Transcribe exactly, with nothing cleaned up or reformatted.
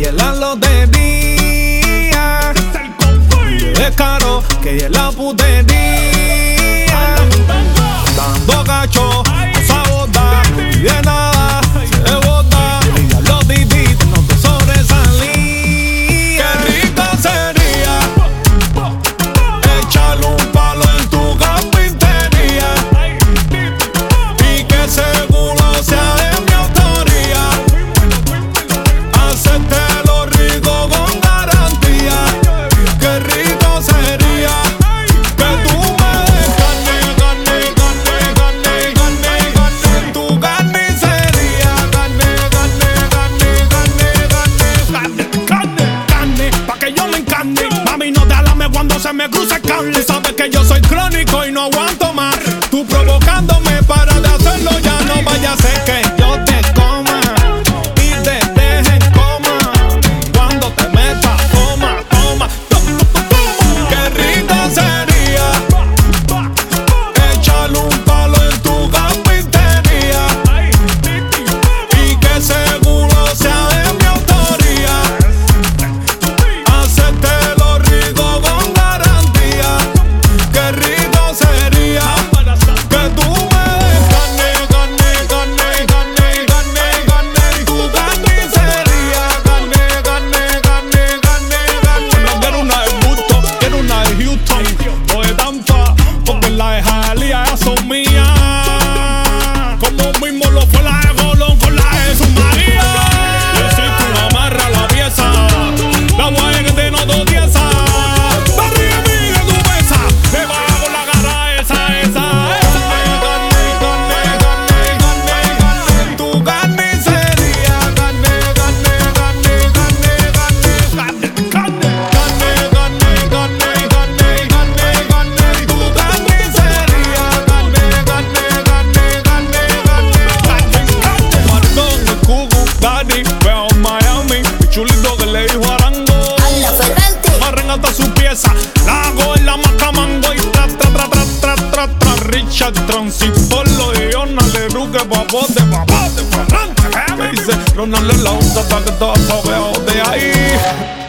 ella es la lotería. Es caro, que ella es la putería. Dando cacho, no sabota, de nada, se bota. Ella lo divide, no te sobresalía. Qué rico sería echarle un palo en tu carpintería y que seguro sea de mi autoría. Hacerte lo rico con garantía. Qué rico sería que tú me des carne, carne, carne, carne, carne, carne en tu carnicería. Carne, carne, carne, carne, carne, carne, carne, carne, pa' que yo me encarne. Mami, no te alame cuando se me cruza el cable. Tú sabes que yo soy crónico y no aguanto más. Tú provocándome para de hacerlo, ya no vaya a ser que yo te coma y te deje en coma. Cuando te metas, toma, toma, toma, toma. Qué rico sería echarle un palo en tu carpintería y que seguro sea de mi autoría. Hacerte lo rico con garantía. Qué rico sería que tú me des carne, carne, carne, carne, carne, carne en tu carnicería. Carne, carne, carne, carne, carne. No quiero una de Busto, quiero una de Houston o de Tampa, porque la de Jalía ya son mías. Como mismo lo fue la de Colón con la de su María. Yo soy tu amarra la pieza, la guaya que te noto tiesa. Barriga mía tu mesa, me baja con la cara esa, esa, esa. Carne, carne, carne, carne, carne en tu carnicería. Carne, carne, carne, carne, carne, carne, carne, carne, carne, carne, carne, carne, carne en tu carnicería. Carne, carne, carne, carne, carne, carne, carne. Martón, el Cucu, Daddy, veo en Miami, el chulito que le dijo Arango. Ala Ferrante. Amarren hasta su pieza, la hago en la macamango y tra, tra, tra, tra, tra, tra, tra. Richard Transitolo y Jonale Ruque, papote, papote, Ferrante. ¿Qué me dice? Ronald en la onda para que todas las de ahí.